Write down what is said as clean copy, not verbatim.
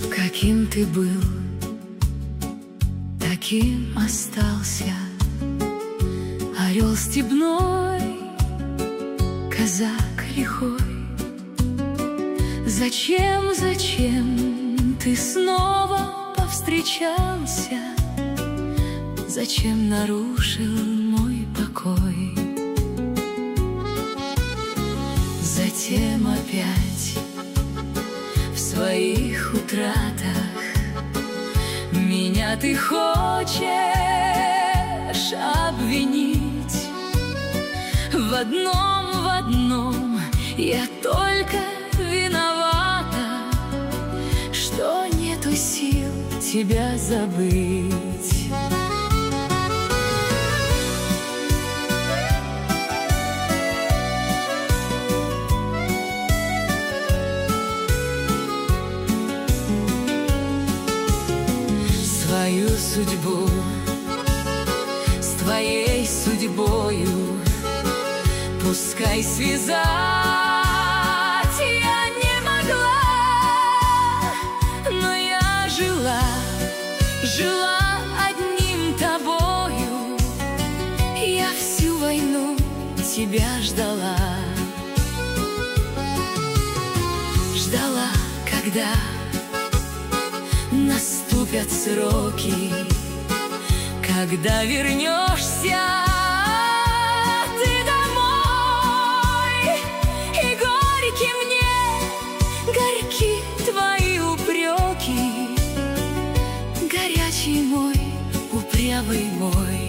Каким ты был, таким остался. Орел степной, казак лихой. Зачем, зачем ты снова повстречался? Зачем нарушил мой покой? Затем опять в своих утратах меня ты хочешь обвинить. В одном я только виновата, что нету сил тебя забыть. Свою судьбу с твоей судьбою пускай связать я не могла, но я жила одним тобою. Я всю войну тебя ждала, когда наступят сроки, когда вернешься ты домой. И горьки твои упреки, горячий мой, упрямый мой.